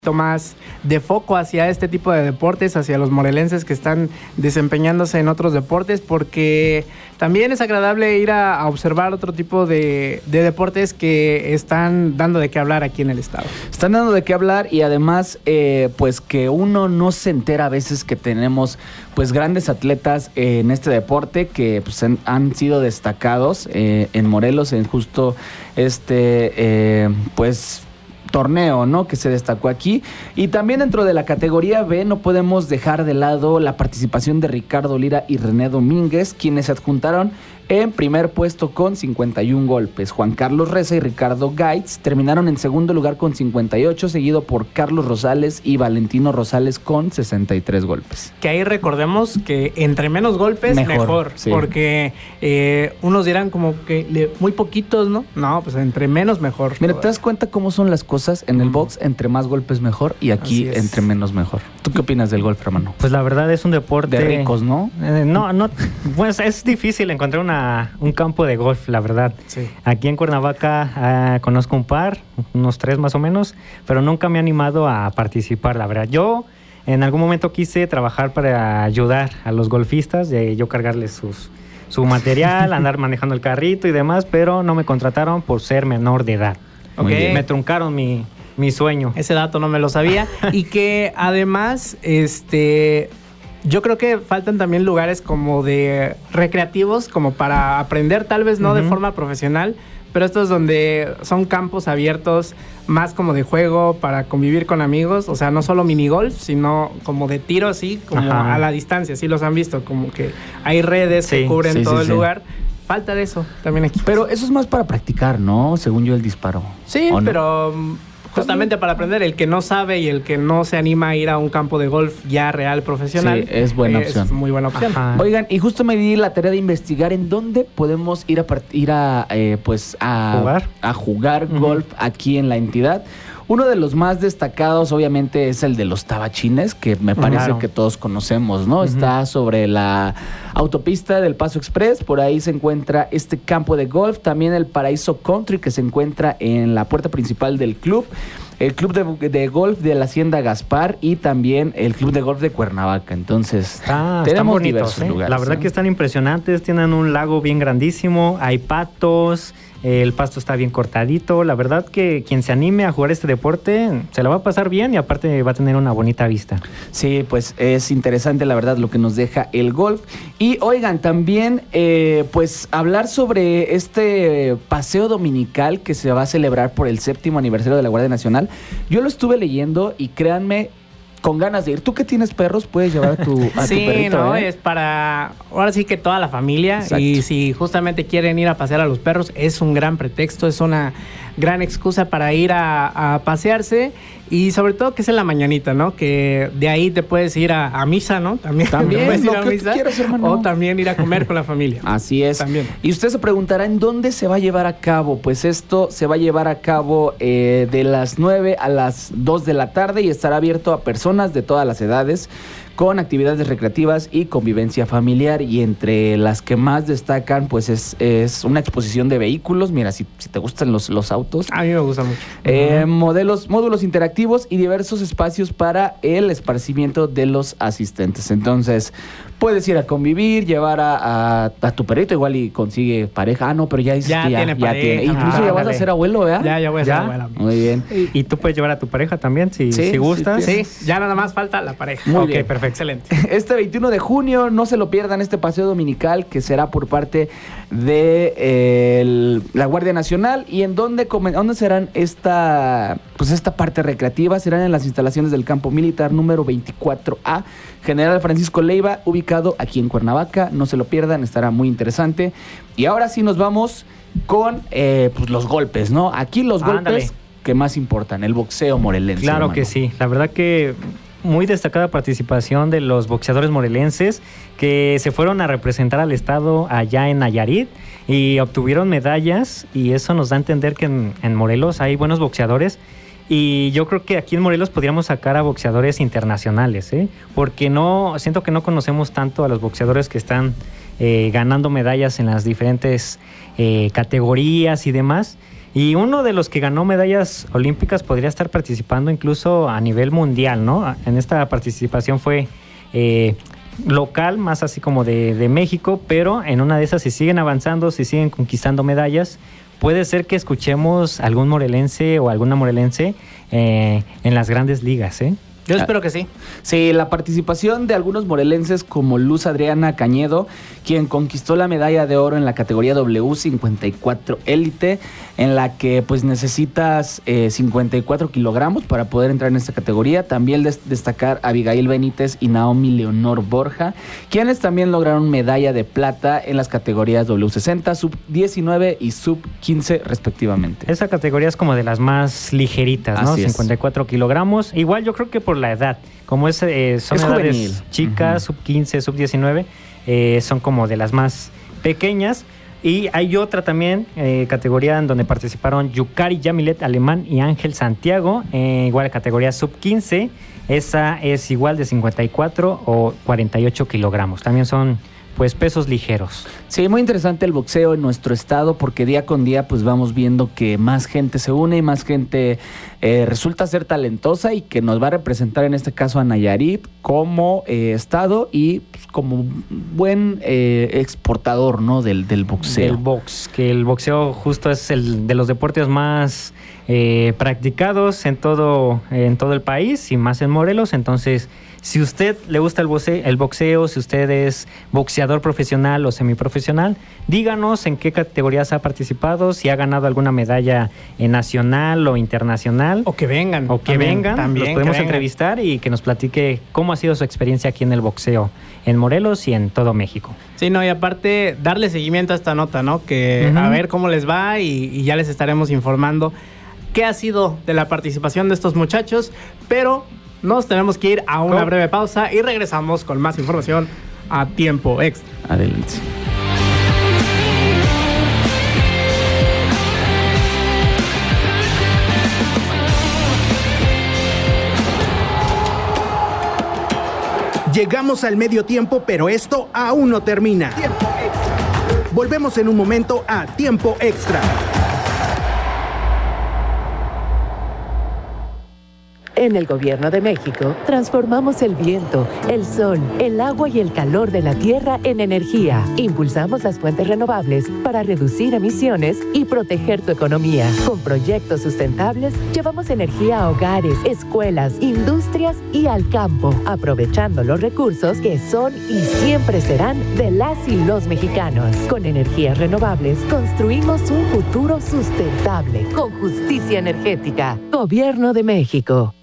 más de foco hacia este tipo de deportes, hacia los morelenses que están desempeñándose en otros deportes, porque también es agradable ir a observar otro tipo de deportes que están dando de qué hablar aquí en el estado. Están dando de qué hablar y además pues que uno no se entera a veces que tenemos pues grandes atletas en este deporte que pues han sido destacados en Morelos en justo pues torneo, ¿no?, que se destacó aquí. Y también dentro de la categoría B no podemos dejar de lado la participación de Ricardo Lira y René Domínguez, quienes se adjuntaron en primer puesto con 51 golpes. Juan Carlos Reza y Ricardo Gaitz terminaron en segundo lugar con 58, seguido por Carlos Rosales y Valentino Rosales con 63 golpes. Que ahí recordemos que entre menos golpes, mejor sí. Porque unos dirán como que muy poquitos, ¿no? No, pues entre menos mejor. Mira, ¿te das cuenta cómo son las cosas en el box? Entre más golpes mejor y aquí entre menos mejor. ¿Tú qué opinas del golf, hermano? Pues la verdad es un deporte... De ricos, ¿no? No, pues es difícil encontrar un campo de golf, la verdad. Sí. Aquí en Cuernavaca conozco un par, unos 3 más o menos, pero nunca me he animado a participar, la verdad. Yo en algún momento quise trabajar para ayudar a los golfistas, de yo cargarles su material, andar manejando el carrito y demás, pero no me contrataron por ser menor de edad. Okay. Me truncaron mi sueño. Ese dato no me lo sabía. Y que además, yo creo que faltan también lugares como de recreativos, como para aprender, tal vez no de forma profesional, pero estos donde son campos abiertos, más como de juego, para convivir con amigos, o sea, no solo minigolf, sino como de tiro así, como a la distancia, sí los han visto, como que hay redes que cubren todo el lugar. Falta de eso también aquí. Pero eso es más para practicar, ¿no? Según yo, el disparo. Sí, pero justamente para aprender, el que no sabe y el que no se anima a ir a un campo de golf ya real, profesional. Sí, es buena opción. Es muy buena opción. Ajá. Oigan, y justo me di la tarea de investigar en dónde podemos ir a jugar golf aquí en la entidad. Uno de los más destacados, obviamente, es el de los Tabachines, que me parece que todos conocemos, ¿no? Está sobre la autopista del Paso Express, por ahí se encuentra este campo de golf, también el Paraíso Country, que se encuentra en la puerta principal del club, el club de golf de la Hacienda Gaspar y también el club de golf de Cuernavaca. Entonces, tenemos bonitos, diversos lugares. La verdad que están impresionantes, tienen un lago bien grandísimo, hay patos, el pasto está bien cortadito. La verdad que quien se anime a jugar este deporte se la va a pasar bien y aparte va a tener una bonita vista. Sí, pues es interesante la verdad lo que nos deja el golf. Y oigan, también pues hablar sobre este paseo dominical que se va a celebrar por el 7º aniversario de la Guardia Nacional. Yo lo estuve leyendo y créanme, con ganas de ir. ¿Tú que tienes perros puedes llevar a tu perrito? Sí, no, es para ahora sí que toda la familia. Exacto. Y si justamente quieren ir a pasear a los perros, es un gran pretexto, es una gran excusa para ir a pasearse. Y sobre todo que es en la mañanita, ¿no? Que de ahí te puedes ir a misa, ¿no? También puedes ir a misa, quieras, hermano. o también ir a comer con la familia. Así es. También. Y usted se preguntará, ¿en dónde se va a llevar a cabo? Pues esto se va a llevar a cabo de las 9 a las 2 de la tarde y estará abierto a personas de todas las edades, con actividades recreativas y convivencia familiar, y entre las que más destacan pues es una exposición de vehículos. Mira, si te gustan los autos, a mí me gusta mucho. Módulos interactivos y diversos espacios para el esparcimiento de los asistentes. Entonces puedes ir a convivir, llevar a tu perrito, igual y consigue pareja. Ah, no, pero ya tiene pareja. Incluso ya vas a ser abuelo, ¿verdad? Ya voy a ser abuelo. Muy bien. Y tú puedes llevar a tu pareja también, si gustas. Sí, ya nada más falta la pareja. Muy bien. Perfecto, excelente. Este 21 de junio, no se lo pierdan, este paseo dominical que será por parte de la Guardia Nacional. ¿Y en dónde serán esta parte recreativa? Serán en las instalaciones del Campo Militar número 24A, General Francisco Leiva, ubicado aquí en Cuernavaca. No se lo pierdan, estará muy interesante. Y ahora sí nos vamos con pues los golpes, ¿no? Aquí los golpes que más importan, el boxeo morelense. Claro, hermano. que sí, la verdad que muy destacada participación de los boxeadores morelenses que se fueron a representar al estado allá en Nayarit y obtuvieron medallas, y eso nos da a entender que en Morelos hay buenos boxeadores. Y yo creo que aquí en Morelos podríamos sacar a boxeadores internacionales, porque siento que no conocemos tanto a los boxeadores que están ganando medallas en las diferentes categorías y demás. Y uno de los que ganó medallas olímpicas podría estar participando incluso a nivel mundial, ¿no? En esta participación fue local, más así como de México, pero en una de esas, si siguen avanzando, si siguen conquistando medallas, puede ser que escuchemos algún morelense o alguna morelense en las grandes ligas, ¿eh? Yo espero que sí. Sí, la participación de algunos morelenses como Luz Adriana Cañedo, quien conquistó la medalla de oro en la categoría W54 Élite, en la que pues necesitas 54 kilogramos para poder entrar en esta categoría. También destacar a Abigail Benítez y Naomi Leonor Borja, quienes también lograron medalla de plata en las categorías W60, Sub-19 y Sub-15 respectivamente. Esa categoría es como de las más ligeritas, ¿no? 54 kilogramos. Igual yo creo que por la edad, como son edades juvenil. Chicas, Sub-15, Sub-19, son como de las más pequeñas. Y hay otra también categoría en donde participaron Yukari Yamilet Alemán y Ángel Santiago, igual categoría Sub-15. Esa es igual de 54 o 48 kilogramos. También son pues pesos ligeros. Sí, muy interesante el boxeo en nuestro estado, porque día con día pues vamos viendo que más gente se une y más gente resulta ser talentosa y que nos va a representar en este caso a Nayarit como estado y pues, como buen exportador, ¿no? del boxeo. Del box, que el boxeo justo es el de los deportes más practicados en todo el país y más en Morelos. Entonces, si usted le gusta el boxeo, si usted es boxeador profesional o semiprofesional, díganos en qué categorías ha participado, si ha ganado alguna medalla nacional o internacional. O que vengan. También, los podemos entrevistar y que nos platique cómo ha sido su experiencia aquí en el boxeo, en Morelos y en todo México. Sí, no, y aparte darle seguimiento a esta nota, ¿no? Que a ver cómo les va y ya les estaremos informando qué ha sido de la participación de estos muchachos, pero nos tenemos que ir a una breve pausa y regresamos con más información a Tiempo Extra. Adelante. Llegamos al medio tiempo, pero esto aún no termina. Tiempo Extra. Volvemos en un momento a Tiempo Extra. En el Gobierno de México, transformamos el viento, el sol, el agua y el calor de la tierra en energía. Impulsamos las fuentes renovables para reducir emisiones y proteger tu economía. Con proyectos sustentables, llevamos energía a hogares, escuelas, industrias y al campo, aprovechando los recursos que son y siempre serán de las y los mexicanos. Con energías renovables, construimos un futuro sustentable, con justicia energética. Gobierno de México.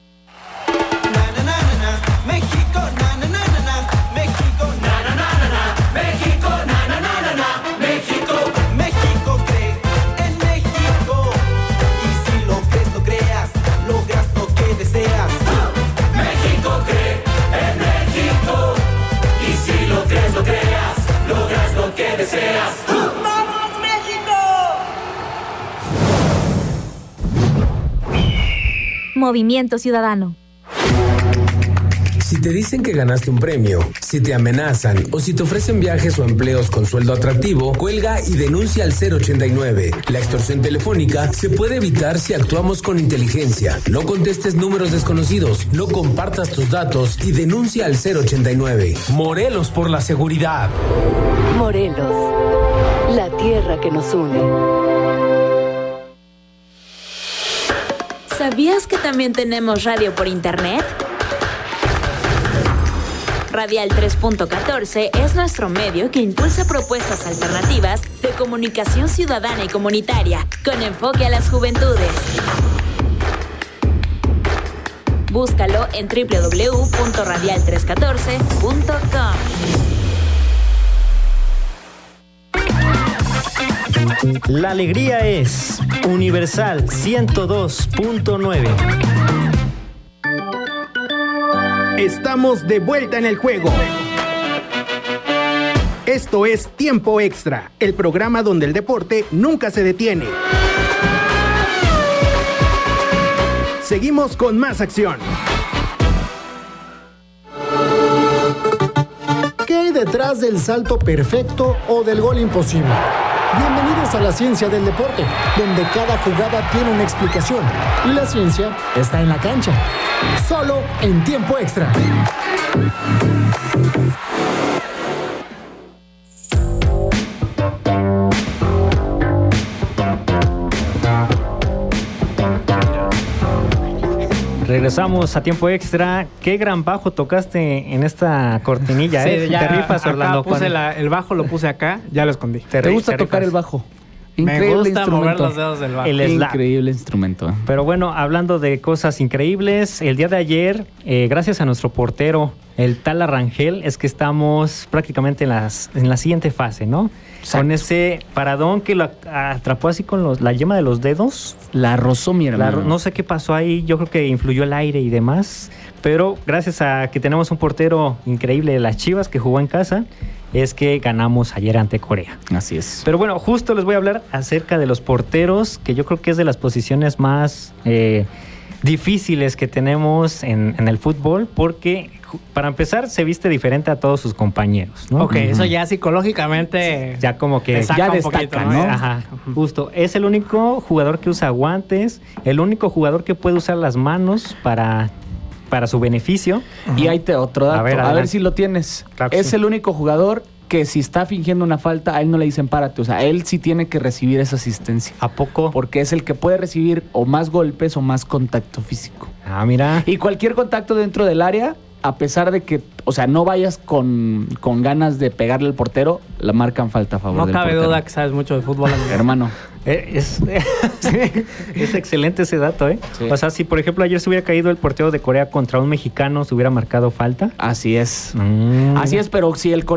¡Vamos, México! Movimiento Ciudadano. Si te dicen que ganaste un premio, si te amenazan o si te ofrecen viajes o empleos con sueldo atractivo, cuelga y denuncia al 089. La extorsión telefónica se puede evitar si actuamos con inteligencia. No contestes números desconocidos, no compartas tus datos y denuncia al 089. Morelos por la seguridad. Morelos, la tierra que nos une. ¿Sabías que también tenemos radio por internet? Radial 3.14 es nuestro medio que impulsa propuestas alternativas de comunicación ciudadana y comunitaria, con enfoque a las juventudes. Búscalo en www.radial314.com. La alegría es Universal 102.9. Estamos de vuelta en el juego. Esto es Tiempo Extra, el programa donde el deporte nunca se detiene. Seguimos con más acción. ¿Qué hay detrás del salto perfecto o del gol imposible? Bienvenidos a la ciencia del deporte, donde cada jugada tiene una explicación y la ciencia está en la cancha. Solo en Tiempo Extra. Regresamos a Tiempo Extra. Qué gran bajo tocaste en esta cortinilla, Sí, ¿eh? ya Te rifas, acá Orlando. puse el bajo, lo puse acá, ya lo escondí. ¿Te gusta tocar el bajo? Me gusta mover los dedos del bajo. El slap. Increíble instrumento. Pero bueno, hablando de cosas increíbles, el día de ayer, gracias a nuestro portero, el Tala Rangel, es que estamos prácticamente en la siguiente fase, ¿no? Exacto. Con ese paradón que lo atrapó así con la yema de los dedos. La rozó mi hermano. No sé qué pasó ahí, yo creo que influyó el aire y demás, pero gracias a que tenemos un portero increíble de las Chivas que jugó en casa, es que ganamos ayer ante Corea. Así es. Pero bueno, justo les voy a hablar acerca de los porteros, que yo creo que es de las posiciones más difíciles que tenemos en el fútbol, porque para empezar se viste diferente a todos sus compañeros, ¿no? Ok, eso ya psicológicamente ya como que ya destaca, poquito, ¿no? Ajá, justo. Es el único jugador que usa guantes, el único jugador que puede usar las manos para su beneficio. Y ahí te otro dato. A ver si lo tienes. Claro que es sí. el único jugador que si está fingiendo una falta, a él no le dicen párate. O sea, él sí tiene que recibir esa asistencia. ¿A poco? Porque es el que puede recibir o más golpes o más contacto físico. Ah, mira. Y cualquier contacto dentro del área, a pesar de que, o sea, no vayas con ganas de pegarle al portero, la marcan falta a favor del portero. No cabe duda que sabes mucho de fútbol, amigo. Hermano. Es excelente ese dato, ¿eh? Sí. O sea, si por ejemplo ayer se hubiera caído el portero de Corea contra un mexicano, ¿se hubiera marcado falta? Así es. Así es, pero si el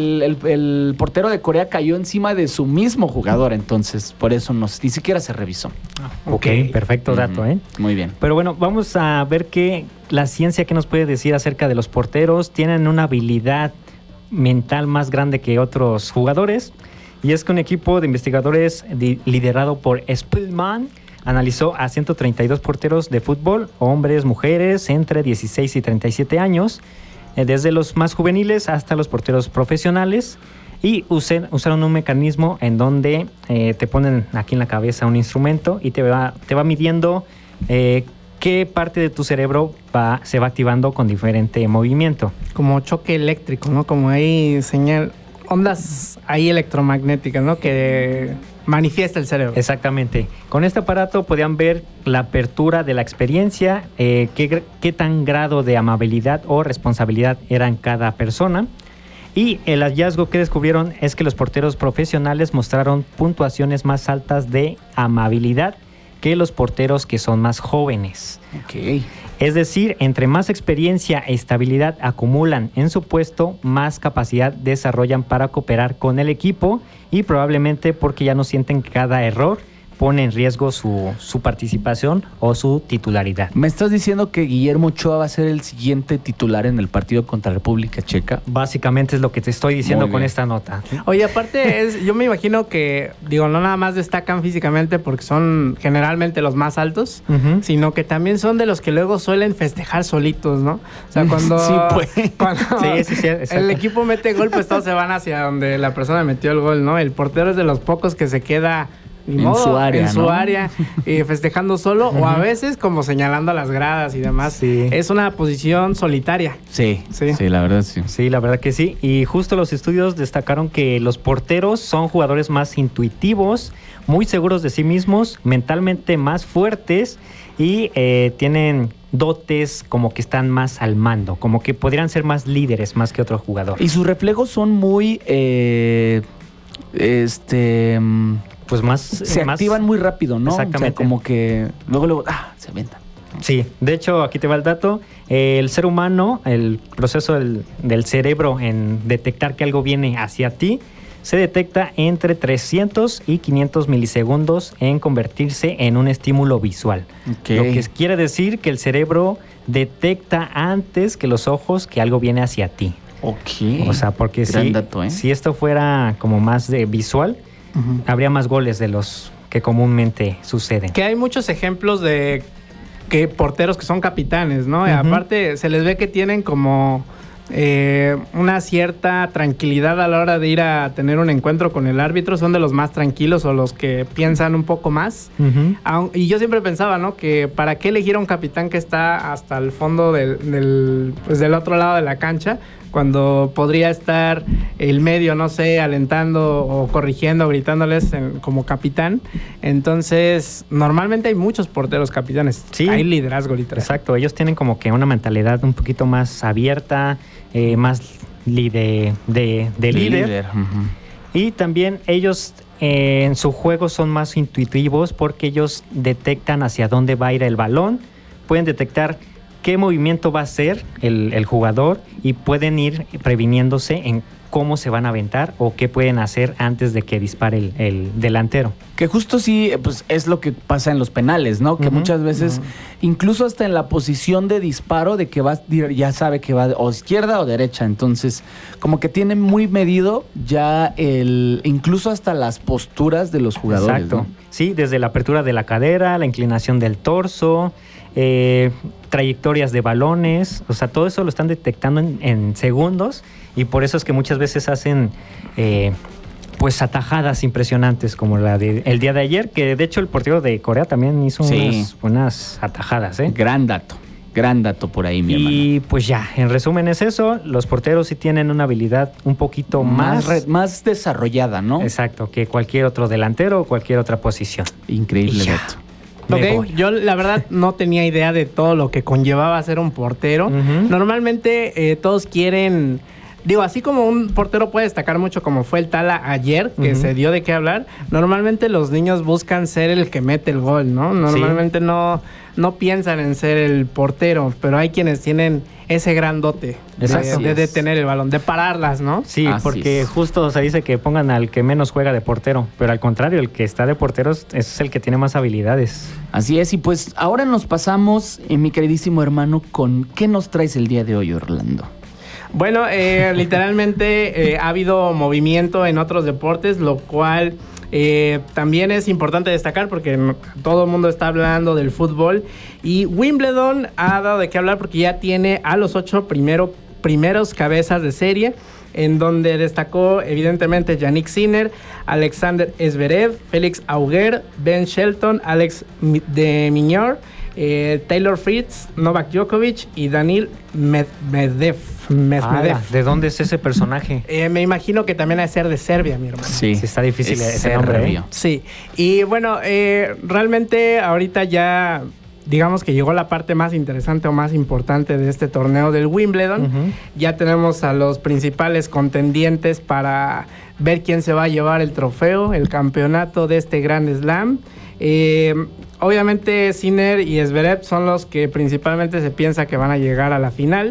portero de Corea cayó encima de su mismo jugador, entonces por eso ni siquiera se revisó. Ok, perfecto dato, ¿eh? Muy bien. Pero bueno, vamos a ver que la ciencia que nos puede decir acerca de los porteros. Tienen una habilidad mental más grande que otros jugadores. Y es que un equipo de investigadores liderado por Spielman analizó a 132 porteros de fútbol, hombres, mujeres, entre 16 y 37 años, desde los más juveniles hasta los porteros profesionales, y usaron un mecanismo en donde te ponen aquí en la cabeza un instrumento y te va midiendo qué parte de tu cerebro se va activando con diferente movimiento. Como choque eléctrico, ¿no? Como ahí ondas ahí electromagnéticas, ¿no? Que manifiesta el cerebro. Exactamente. Con este aparato podían ver la apertura de la experiencia, qué tan grado de amabilidad o responsabilidad era en cada persona. Y el hallazgo que descubrieron es que los porteros profesionales mostraron puntuaciones más altas de amabilidad que los porteros que son más jóvenes. Ok. Es decir, entre más experiencia e estabilidad acumulan en su puesto, más capacidad desarrollan para cooperar con el equipo y probablemente porque ya no sienten que cada error pone en riesgo su participación o su titularidad. ¿Me estás diciendo que Guillermo Ochoa va a ser el siguiente titular en el partido contra República Checa? Básicamente es lo que te estoy diciendo Muy con bien. esta nota. Oye, aparte yo me imagino que, no nada más destacan físicamente porque son generalmente los más altos, sino que también son de los que luego suelen festejar solitos, ¿no? O sea, cuando, Sí, pues. cuando Sí, exacto. el equipo mete gol, pues todos se van hacia donde la persona metió el gol, ¿no? El portero es de los pocos que se queda En su área, en su ¿no? área, festejando solo, o a veces como señalando a las gradas y demás. Sí. Es una posición solitaria. Sí, la verdad sí. Sí, la verdad que sí. Y justo los estudios destacaron que los porteros son jugadores más intuitivos, muy seguros de sí mismos, mentalmente más fuertes y tienen dotes como que están más al mando, como que podrían ser más líderes más que otro jugador. Y sus reflejos son muy... pues más... se más activan muy rápido, ¿no? Exactamente. O sea, como que luego, se avientan. Sí, de hecho, aquí te va el dato. El ser humano, el proceso del cerebro en detectar que algo viene hacia ti, se detecta entre 300 y 500 milisegundos en convertirse en un estímulo visual. Okay. Lo que quiere decir que el cerebro detecta antes que los ojos que algo viene hacia ti. Ok. O sea, porque Gran dato, ¿eh? si esto fuera como más de visual, habría más goles de los que comúnmente suceden. Que hay muchos ejemplos de que porteros que son capitanes, ¿no? Y aparte se les ve que tienen como una cierta tranquilidad a la hora de ir a tener un encuentro con el árbitro. Son de los más tranquilos o los que piensan un poco más. Y yo siempre pensaba, ¿no? Que para qué elegir a un capitán que está hasta el fondo del otro lado de la cancha, cuando podría estar el medio, no sé, alentando o corrigiendo, gritándoles como capitán. Entonces, normalmente hay muchos porteros capitanes. Sí. Hay liderazgo literal. Exacto, ellos tienen como que una mentalidad un poquito más abierta, más de líder. Y también ellos en su juego son más intuitivos porque ellos detectan hacia dónde va a ir el balón, pueden detectar qué movimiento va a hacer el jugador y pueden ir previniéndose en cómo se van a aventar o qué pueden hacer antes de que dispare el delantero. Que justo sí, pues es lo que pasa en los penales, ¿no? Que muchas veces, incluso hasta en la posición de disparo, de que va, ya sabe que va o izquierda o derecha. Entonces, como que tiene muy medido ya incluso hasta las posturas de los jugadores. Exacto. ¿No? Sí, desde la apertura de la cadera, la inclinación del torso, trayectorias de balones, o sea, todo eso lo están detectando en segundos y por eso es que muchas veces hacen pues atajadas impresionantes como la del día de ayer, que de hecho el portero de Corea también hizo unas buenas atajadas. Gran dato por ahí, mi hermano. Y pues ya, en resumen es eso, los porteros sí tienen una habilidad un poquito más desarrollada, ¿no? Exacto, que cualquier otro delantero o cualquier otra posición. Increíble dato. Ok, yo la verdad no tenía idea de todo lo que conllevaba ser un portero. Normalmente todos quieren, digo, así como un portero puede destacar mucho como fue el Tala ayer, que se dio de qué hablar, normalmente los niños buscan ser el que mete el gol, ¿no? Normalmente no piensan en ser el portero, pero hay quienes tienen ese gran dote de detener el balón, de pararlas, ¿no? Sí, porque justo se dice que pongan al que menos juega de portero, pero al contrario, el que está de portero es el que tiene más habilidades. Así es, y pues ahora nos pasamos, mi queridísimo hermano, con ¿qué nos traes el día de hoy, Orlando? Bueno, literalmente ha habido movimiento en otros deportes, lo cual también es importante destacar porque todo el mundo está hablando del fútbol y Wimbledon ha dado de qué hablar porque ya tiene a los 8 primeros cabezas de serie, en donde destacó evidentemente Yannick Sinner, Alexander Zverev, Félix Auger, Ben Shelton, Alex de Minaur, Taylor Fritz, Novak Djokovic y Daniil Medvedev. ¿De dónde es ese personaje? Me imagino que también ha de ser de Serbia, mi hermano. Sí, está difícil ese nombre. Sí, y bueno, realmente ahorita ya digamos que llegó la parte más interesante o más importante de este torneo del Wimbledon. Ya tenemos a los principales contendientes para ver quién se va a llevar el trofeo, el campeonato de este Grand Slam. Obviamente Sinner y Zverev son los que principalmente se piensa que van a llegar a la final.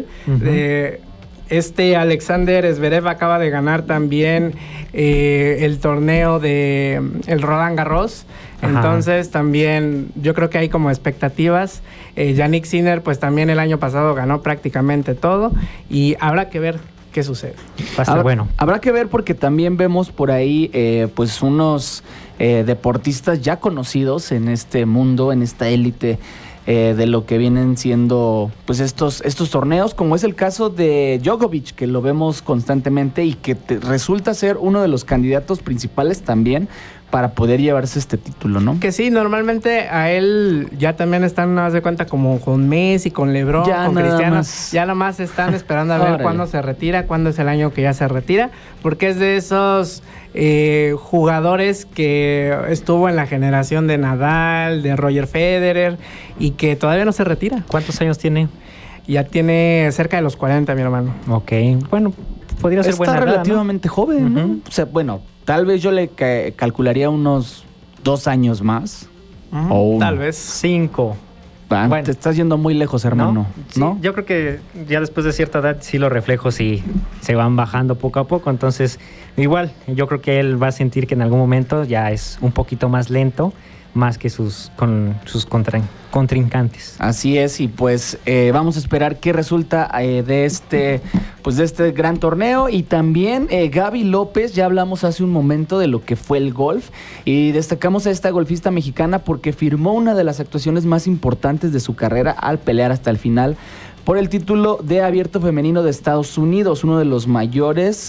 Alexander Zverev acaba de ganar también el torneo de el Roland Garros. Entonces también yo creo que hay como expectativas. Yannick Sinner pues también el año pasado ganó prácticamente todo y habrá que ver qué sucede. Va a estar bueno. Habrá que ver porque también vemos por ahí pues unos deportistas ya conocidos en este mundo, en esta élite de lo que vienen siendo pues estos torneos, como es el caso de Djokovic, que lo vemos constantemente y que resulta ser uno de los candidatos principales también para poder llevarse este título, ¿no? Que sí, normalmente a él ya también están, no de cuenta, como con Messi, con LeBron, con Cristiano. Ya nada más están esperando a ver cuándo se retira, cuándo es el año que ya se retira, porque es de esos jugadores que estuvo en la generación de Nadal, de Roger Federer, y que todavía no se retira. ¿Cuántos años tiene? Ya tiene cerca de los 40, mi hermano. Ok, bueno, podría ser buena edad, está relativamente joven, ¿no? O sea, bueno, tal vez yo le calcularía unos 2 años más. O tal vez 5. Bueno, te estás yendo muy lejos, hermano. ¿No? Sí, yo creo que ya después de cierta edad sí los reflejos sí se van bajando poco a poco. Entonces, igual, yo creo que él va a sentir que en algún momento ya es un poquito más lento, más que sus contrincantes. Así es, y pues vamos a esperar qué resulta de este gran torneo. Y también Gaby López, ya hablamos hace un momento de lo que fue el golf y destacamos a esta golfista mexicana porque firmó una de las actuaciones más importantes de su carrera al pelear hasta el final por el título de Abierto Femenino de Estados Unidos, uno de los mayores,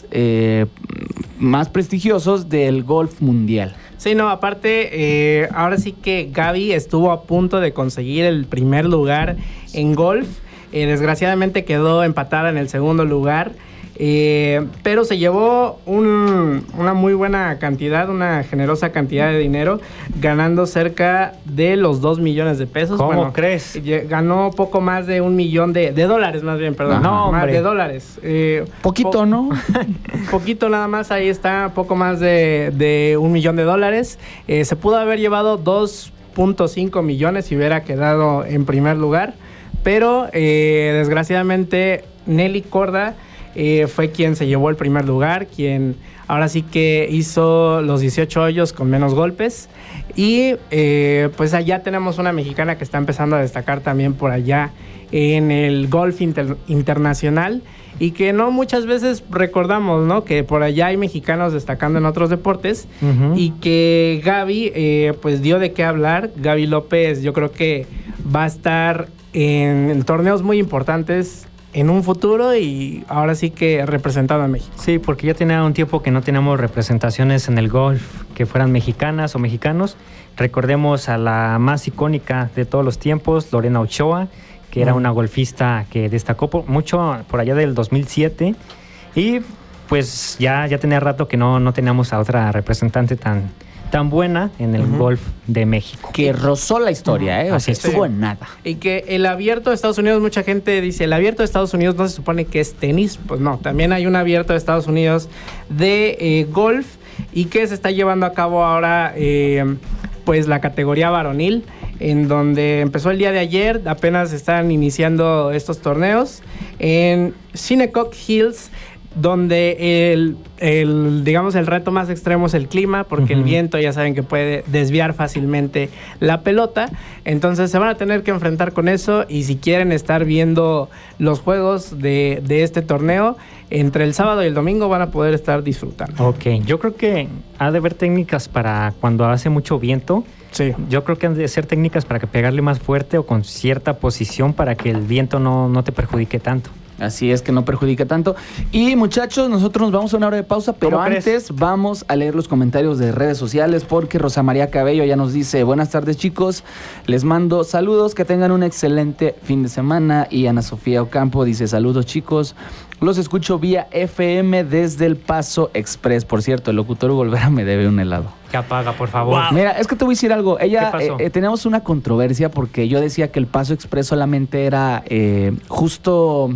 más prestigiosos del golf mundial. Sí, no, aparte, ahora sí que Gaby estuvo a punto de conseguir el primer lugar en golf. Desgraciadamente quedó empatada en el segundo lugar. Pero se llevó una muy buena cantidad, una generosa cantidad de dinero, ganando cerca de los 2 millones de pesos. ¿Cómo crees? Ganó poco más de $1 millón de dólares, más bien, perdón. No, más hombre. de dólares. Poquito, ¿no? Poquito nada más, ahí está, poco más de $1 millón de dólares. Se pudo haber llevado 2.5 millones si hubiera quedado en primer lugar, pero desgraciadamente Nelly Corda fue quien se llevó el primer lugar, quien ahora sí que hizo los 18 hoyos con menos golpes. Y pues allá tenemos una mexicana que está empezando a destacar también por allá en el golf internacional, y que no muchas veces recordamos, ¿no? Que por allá hay mexicanos destacando en otros deportes. Y que Gaby pues dio de qué hablar. Gaby López, yo creo que va a estar en torneos muy importantes en un futuro, y ahora sí que representado a México. Sí, porque ya tenía un tiempo que no teníamos representaciones en el golf que fueran mexicanas o mexicanos. Recordemos a la más icónica de todos los tiempos, Lorena Ochoa, que era una golfista que destacó mucho por allá del 2007, y pues ya tenía rato que no teníamos a otra representante tan buena en el golf de México. Que rozó la historia, o sea, estuvo en nada. Y que el Abierto de Estados Unidos, mucha gente dice, el Abierto de Estados Unidos no se supone que es tenis. Pues no, también hay un Abierto de Estados Unidos de golf, y que se está llevando a cabo ahora pues la categoría varonil, en donde empezó el día de ayer. Apenas están iniciando estos torneos en Shinnecock Hills, donde digamos el reto más extremo es el clima, porque el viento ya saben que puede desviar fácilmente la pelota. Entonces se van a tener que enfrentar con eso, y si quieren estar viendo los juegos de este torneo, entre el sábado y el domingo van a poder estar disfrutando. Ok, yo creo que ha de haber técnicas para cuando hace mucho viento. Sí. Yo creo que han de ser técnicas para que pegarle más fuerte o con cierta posición para que el viento no te perjudique tanto. Así es, que no perjudica tanto. Y muchachos, nosotros nos vamos a una hora de pausa, pero antes vamos a leer los comentarios de redes sociales, porque Rosa María Cabello ya nos dice: buenas tardes, chicos, les mando saludos, que tengan un excelente fin de semana. Y Ana Sofía Ocampo dice: saludos, chicos, los escucho vía FM desde el Paso Express. Por cierto, el locutor Hugo Olvera me debe un helado. Que apaga, por favor. Wow. Mira, es que te voy a decir algo. Ella, ¿qué pasó? Tenemos una controversia, porque yo decía que el Paso Express solamente era justo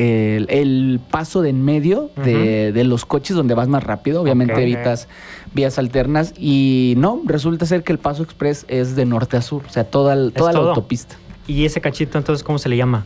el paso de en medio de los coches, donde vas más rápido. Obviamente evitas vías alternas, y no, resulta ser que el Paso Express es de norte a sur, o sea, toda la autopista. ¿Y ese cachito entonces cómo se le llama?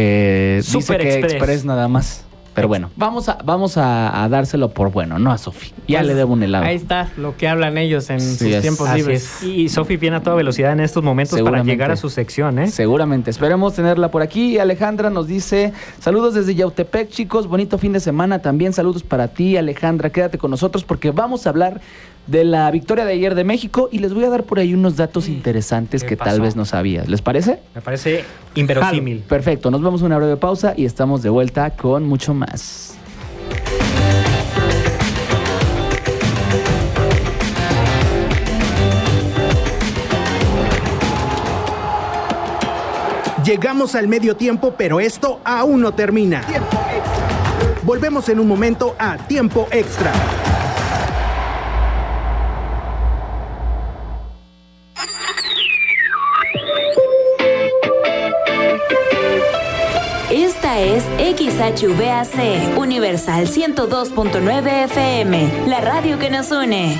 Dice que Express nada más. Pero bueno, vamos a dárselo por bueno, no a Sofi. Ya pues le debo un helado. Ahí está lo que hablan ellos en sus tiempos libres. Y Sofi viene a toda velocidad en estos momentos para llegar a su sección, ¿eh? Seguramente. Esperemos tenerla por aquí. Y Alejandra nos dice: saludos desde Yautepec, chicos. Bonito fin de semana. También saludos para ti, Alejandra. Quédate con nosotros, porque vamos a hablar de la victoria de ayer de México, y les voy a dar por ahí unos datos interesantes que tal vez no sabías. ¿Les parece? Me parece inverosímil. Perfecto, nos vamos a una breve pausa y estamos de vuelta con mucho más. Llegamos al medio tiempo, pero esto aún no termina. Tiempo extra. Volvemos en un momento a Tiempo Extra. Esta es XHVAC, Universal 102.9 FM, la radio que nos une.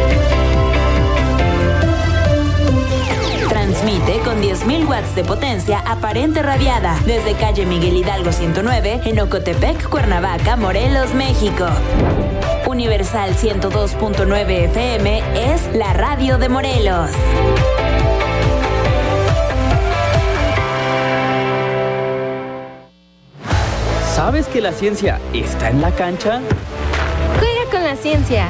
Transmite con 10.000 watts de potencia aparente radiada desde calle Miguel Hidalgo 109 en Ocotepec, Cuernavaca, Morelos, México. Universal 102.9 FM es la radio de Morelos. ¿Sabes que la ciencia está en la cancha? Juega con la ciencia.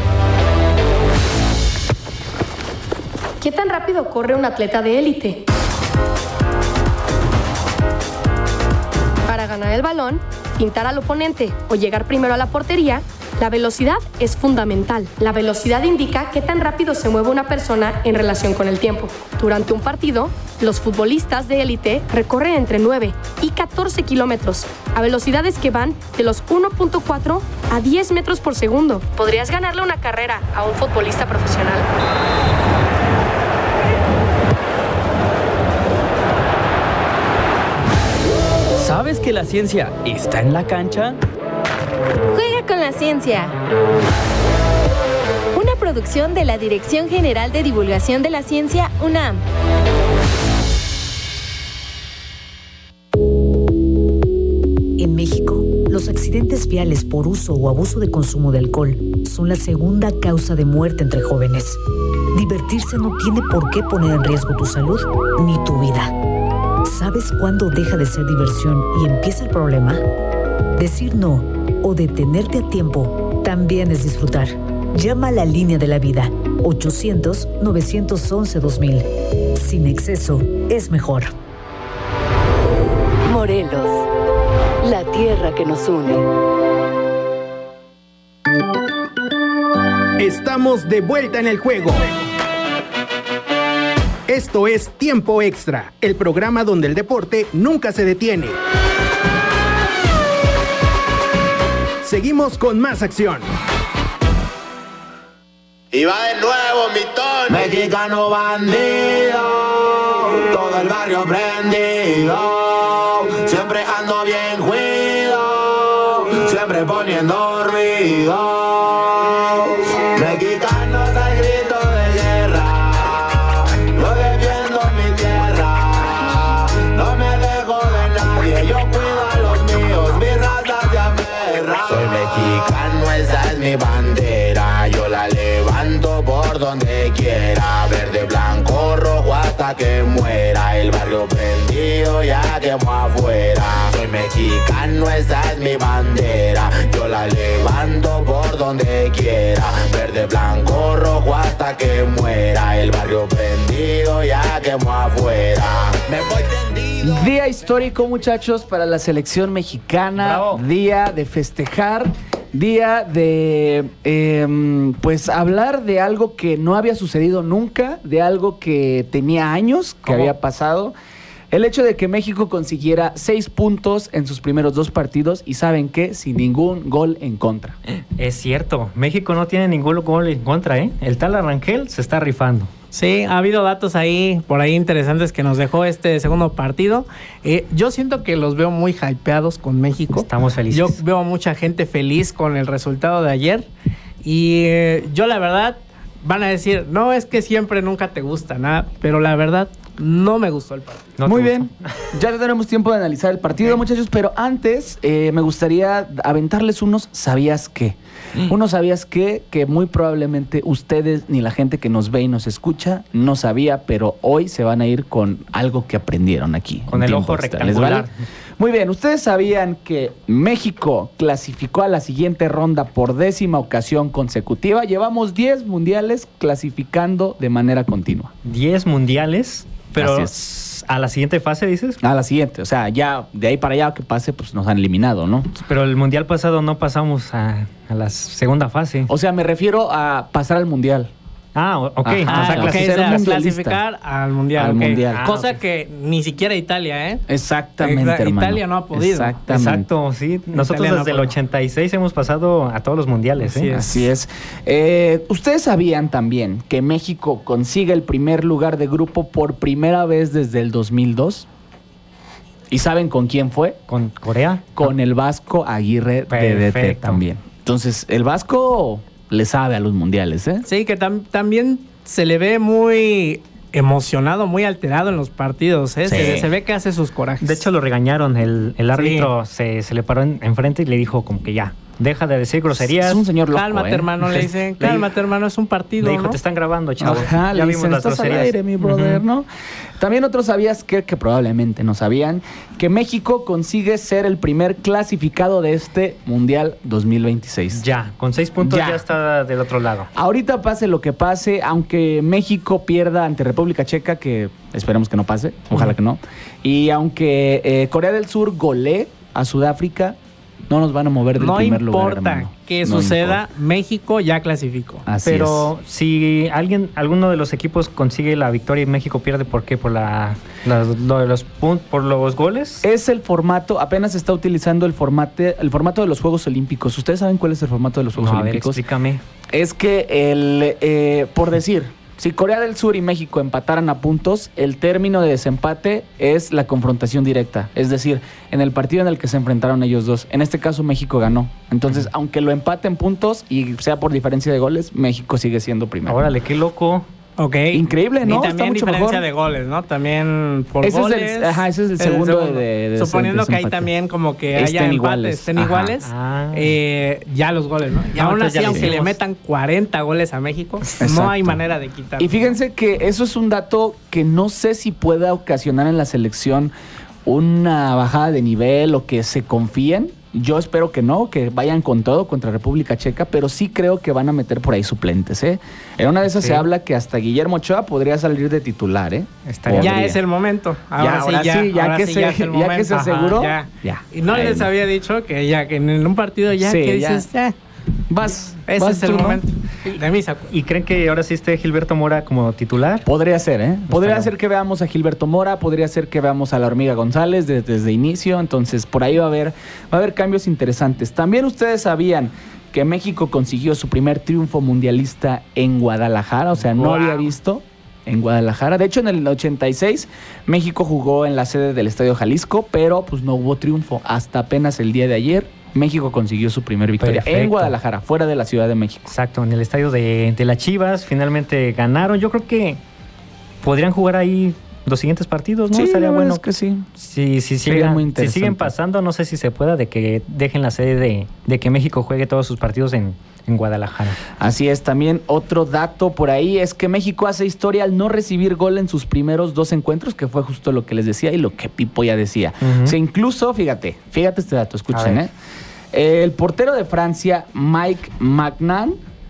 ¿Qué tan rápido corre un atleta de élite? Para ganar el balón, pintar al oponente o llegar primero a la portería, la velocidad es fundamental. La velocidad indica qué tan rápido se mueve una persona en relación con el tiempo. Durante un partido, los futbolistas de élite recorren entre 9 y 14 kilómetros, a velocidades que van de los 1.4 a 10 metros por segundo. ¿Podrías ganarle una carrera a un futbolista profesional? ¿Sabes que la ciencia está en la cancha? Juega con la ciencia. Una producción de la Dirección General de Divulgación de la Ciencia, UNAM. En México, los accidentes viales por uso o abuso de consumo de alcohol son la segunda causa de muerte entre jóvenes. Divertirse no tiene por qué poner en riesgo tu salud ni tu vida. ¿Sabes cuándo deja de ser diversión y empieza el problema? Decir no o detenerte a tiempo también es disfrutar. Llama a la línea de la vida, 800-911-2000. Sin exceso es mejor. Morelos, la tierra que nos une. Estamos de vuelta en el juego. Esto es Tiempo Extra, el programa donde el deporte nunca se detiene. Seguimos con más acción. Y va de nuevo mi Tony. Mexicano bandido, todo el barrio prendido. Siempre ando bien juido, siempre poniendo ruido. Mexicanos al grito de guerra, yo defiendo mi tierra. No me dejo de nadie, yo cuido a los míos, mi raza se aferra. Soy mexicano, esa es mi bandera, yo la levanto por donde quiera. Verde, blanco, rojo hasta que muera. El barrio prendido ya quemó afuera. Soy mexicano, esa es mi bandera, yo la levanto por donde quiera. Verde, blanco, rojo hasta que muera. El barrio prendido ya quemó afuera. Me voy tendido. Día histórico, muchachos, para la selección mexicana. Bravo. Día de festejar. Día de, pues, hablar de algo que no había sucedido nunca, de algo que tenía años, que había pasado. El hecho de que México consiguiera 6 puntos en sus primeros 2 partidos y, ¿saben qué? Sin ningún gol en contra. Es cierto, México no tiene ningún gol en contra, ¿eh? El tal Arrangel se está rifando. Sí, ha habido datos por ahí interesantes que nos dejó este segundo partido. Yo siento que los veo muy hypeados con México. Estamos felices. Yo veo a mucha gente feliz con el resultado de ayer. Y yo la verdad, van a decir, no, es que siempre nunca te gusta nada, pero la verdad, no me gustó el partido. No. Muy bien, ya tenemos tiempo de analizar el partido, muchachos, pero antes me gustaría aventarles unos ¿sabías qué? Unos ¿sabías qué? Que muy probablemente ustedes ni la gente que nos ve y nos escucha no sabía, pero hoy se van a ir con algo que aprendieron aquí. Con el ojo rectangular. ¿Vale? Muy bien, ¿ustedes sabían que México clasificó a la siguiente ronda por 10ª ocasión consecutiva? Llevamos 10 mundiales clasificando de manera continua. 10 mundiales, pero a la siguiente fase, ¿dices? A la siguiente, o sea, ya de ahí para allá que pase, pues nos han eliminado, ¿no? Pero el mundial pasado no pasamos a la segunda fase. O sea, me refiero a pasar al mundial. Ah, ok. Ajá, o sea, clasificar al mundial. Al mundial. Cosa que ni siquiera Italia, ¿eh? Exactamente, hermano. Italia no ha podido. Exactamente. Exacto, sí. Nosotros desde el 86 hemos pasado a todos los mundiales, ¿eh? Así es. ¿Ustedes sabían también que México consigue el primer lugar de grupo por primera vez desde el 2002? ¿Y saben con quién fue? ¿Con Corea? Con el Vasco Aguirre de DT también. Entonces, el Vasco le sabe a los mundiales, ¿eh? Sí, que también se le ve muy emocionado, muy alterado en los partidos, ¿eh? Sí. Se ve que hace sus corajes. De hecho, lo regañaron. El árbitro se le paró enfrente y le dijo como que ya, deja de decir groserías. Es un señor loco, cálmate, hermano, le dicen. Cálmate, hermano, es un partido, Le dijo, ¿no? te están grabando, chavo. Ajá, ya le vimos dicen, las estás al groserías. aire, mi brother, ¿no? También otros sabías que probablemente no sabían, que México consigue ser el primer clasificado de este Mundial 2026. Ya, con 6 puntos ya está del otro lado. Ahorita pase lo que pase, aunque México pierda ante República Checa, que esperemos que no pase, ojalá que no, y aunque Corea del Sur golee a Sudáfrica, no nos van a mover del primer lugar. No importa que suceda, México ya clasificó. Pero si alguno de los equipos consigue la victoria y México pierde, ¿por qué? ¿Por los goles? Es el formato, apenas se está utilizando el formato de los Juegos Olímpicos. ¿Ustedes saben cuál es el formato de los Juegos Olímpicos? A ver, explícame. Es que por decir, si Corea del Sur y México empataran a puntos, el término de desempate es la confrontación directa. Es decir, en el partido en el que se enfrentaron ellos dos. En este caso, México ganó. Entonces, aunque lo empaten puntos y sea por diferencia de goles, México sigue siendo primero. Órale, qué loco. Ok. Increíble, ¿no? Y también está mucho diferencia mejor de goles, ¿no? También por goles. Ese es el segundo de suponiendo que hay también como que haya empates, estén iguales, ya los goles, ¿no? Y aún así, aunque le metan 40 goles a México, no hay manera de quitarlo. Y fíjense que eso es un dato que no sé si pueda ocasionar en la selección una bajada de nivel o que se confíen. Yo espero que no, que vayan con todo contra República Checa, pero sí creo que van a meter por ahí suplentes, ¿eh? En una de esas se habla que hasta Guillermo Ochoa podría salir de titular, ¿eh? Ya es el momento. Ahora sí, ya que se aseguró. Ya. Y no les había dicho que ya que en un partido dices, ese es el momento. De misa. ¿Y creen que ahora sí esté Gilberto Mora como titular? Podría ser, ¿eh? Podría ser que veamos a Gilberto Mora, podría ser que veamos a la Hormiga González desde inicio, entonces por ahí va a haber cambios interesantes. También ustedes sabían que México consiguió su primer triunfo mundialista en Guadalajara, o sea, no había visto en Guadalajara. De hecho, en el 86 México jugó en la sede del Estadio Jalisco, pero pues no hubo triunfo. Hasta apenas el día de ayer México consiguió su primer victoria en Guadalajara, fuera de la Ciudad de México. Exacto, en el estadio de las Chivas finalmente ganaron. Yo creo que podrían jugar ahí los siguientes partidos, ¿no? Sí, estaría bueno. Es que sí. Si siguen pasando, no sé si se pueda de que dejen la sede de que México juegue todos sus partidos en Guadalajara. Así es, también otro dato por ahí es que México hace historia al no recibir gol en sus primeros 2 encuentros, que fue justo lo que les decía y lo que Pipo ya decía. O sea, incluso, fíjate este dato, escuchen, el portero de Francia, Mike Magnan,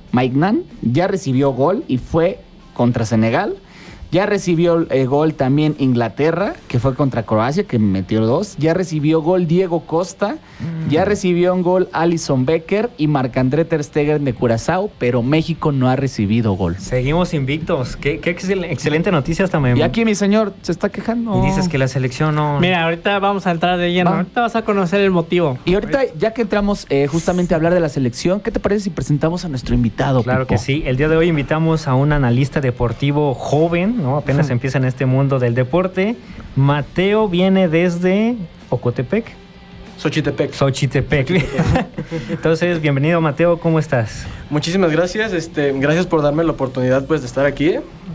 ya recibió gol y fue contra Senegal. Ya recibió gol también Inglaterra, que fue contra Croacia, que metió 2. Ya recibió gol Diego Costa. Ya recibió un gol Alisson Becker y Marc-André ter Stegen de Curazao, pero México no ha recibido gol. Seguimos invictos. Qué excelente noticia hasta me... Y aquí mi señor se está quejando. Y dices que la selección no... Mira, ahorita vamos a entrar de lleno. Ahorita vas a conocer el motivo. Y ahorita, ya que entramos justamente a hablar de la selección, ¿qué te parece si presentamos a nuestro invitado, Claro, Pipo? que sí. El día de hoy invitamos a un analista deportivo joven, ¿no? Apenas empieza en este mundo del deporte. Mateo viene desde Ocotepec. Xochitepec. Entonces, bienvenido, Mateo, ¿cómo estás? Muchísimas gracias, gracias por darme la oportunidad pues de estar aquí.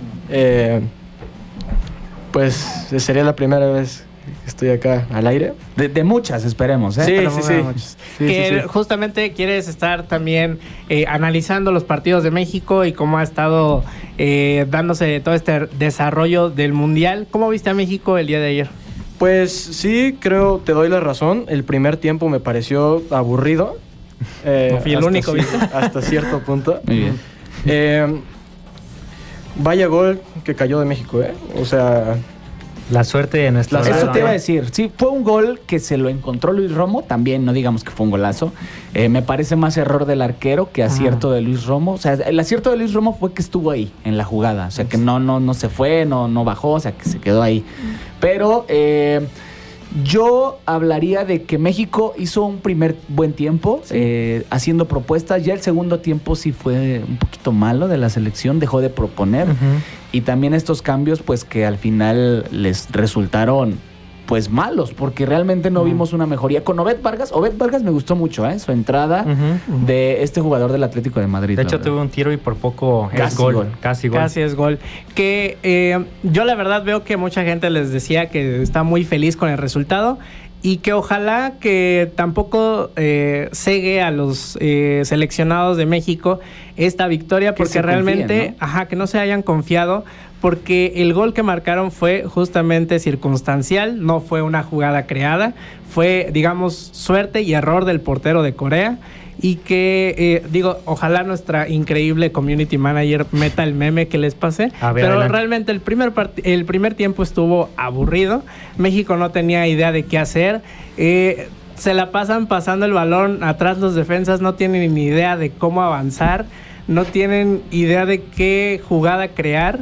Pues sería la primera vez que estoy acá al aire. De muchas, esperemos, ¿eh? Sí. Justamente quieres estar también analizando los partidos de México y cómo ha estado dándose todo este desarrollo del Mundial. ¿Cómo viste a México el día de ayer? Pues sí, creo, te doy la razón. El primer tiempo me pareció aburrido. No fui el único, ¿viste? Hasta cierto punto. Muy bien. Vaya gol que cayó de México, ¿eh? O sea... La suerte de nuestra... Eso te iba a decir. Sí, fue un gol que se lo encontró Luis Romo. También, no digamos que fue un golazo. Me parece más error del arquero que acierto de Luis Romo. O sea, el acierto de Luis Romo fue que estuvo ahí, en la jugada. O sea, que no se fue, no bajó. O sea, que se quedó ahí. Pero yo hablaría de que México hizo un primer buen tiempo haciendo propuestas. Ya el segundo tiempo sí fue un poquito malo de la selección. Dejó de proponer. Y también estos cambios, pues que al final les resultaron pues malos, porque realmente no vimos una mejoría. Con Obed Vargas me gustó mucho, su entrada de este jugador del Atlético de Madrid. De hecho, tuvo un tiro y por poco es gol. Casi es gol. Que yo la verdad veo que mucha gente les decía que está muy feliz con el resultado y que ojalá que tampoco cegue a los seleccionados de México esta victoria, porque realmente, ¿no? Que no se hayan confiado, porque el gol que marcaron fue justamente circunstancial, no fue una jugada creada, fue, digamos, suerte y error del portero de Corea. Y que, ojalá nuestra increíble community manager meta el meme que les pasé. Pero adelante. Realmente el primer tiempo estuvo aburrido. México no tenía idea de qué hacer. se la pasan pasando el balón atrás los defensas, no tienen ni idea de cómo avanzar, no tienen idea de qué jugada crear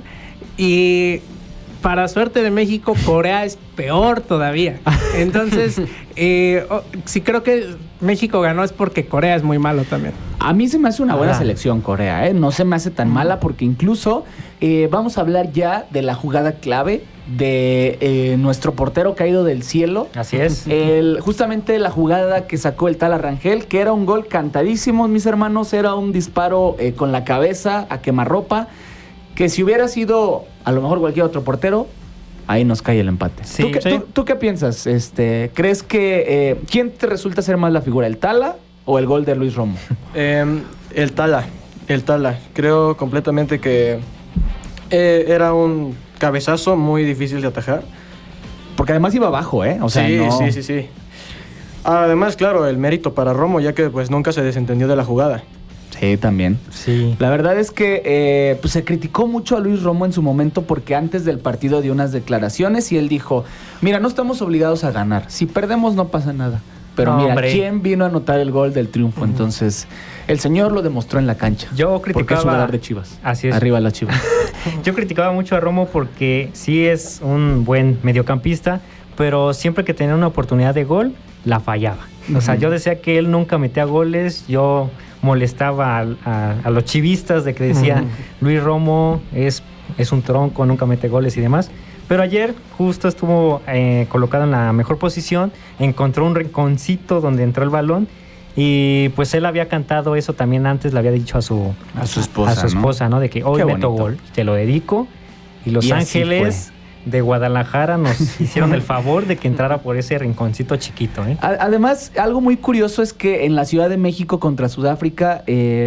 y para suerte de México, Corea es peor todavía. Entonces, sí creo que México ganó es porque Corea es muy malo también. A mí se me hace una buena selección Corea, ¿eh? No se me hace tan mala porque incluso vamos a hablar ya de la jugada clave de nuestro portero caído del cielo. Así es. Justamente la jugada que sacó el Tala Rangel, que era un gol cantadísimo, mis hermanos, era un disparo con la cabeza a quemarropa, que si hubiera sido a lo mejor cualquier otro portero, ahí nos cae el empate. Sí, ¿Tú qué piensas? ¿Crees que quién te resulta ser más la figura, el Tala o el gol de Luis Romo? El Tala. Creo completamente que era un cabezazo muy difícil de atajar. Porque además iba abajo, ¿eh? O sea, sí. Además, claro, el mérito para Romo, ya que pues nunca se desentendió de la jugada. Sí, también. Sí. La verdad es que pues se criticó mucho a Luis Romo en su momento porque antes del partido dio unas declaraciones y él dijo, mira, no estamos obligados a ganar. Si perdemos no pasa nada. Pero mira, hombre, ¿quién vino a anotar el gol del triunfo? Entonces, el señor lo demostró en la cancha. Yo criticaba... Porque es jugador de Chivas. Así es. Arriba las Chivas. Yo criticaba mucho a Romo porque sí es un buen mediocampista, pero siempre que tenía una oportunidad de gol, la fallaba. O sea, yo decía que él nunca metía goles, yo molestaba a los chivistas de que decían Luis Romo es un tronco, nunca mete goles y demás. Pero ayer justo estuvo colocado en la mejor posición, encontró un rinconcito donde entró el balón y pues él había cantado eso también antes, le había dicho a su esposa, ¿no? De que hoy meto gol, te lo dedico. Y Los Ángeles de Guadalajara nos hicieron el favor de que entrara por ese rinconcito chiquito, ¿eh? Además, algo muy curioso es que en la Ciudad de México contra Sudáfrica,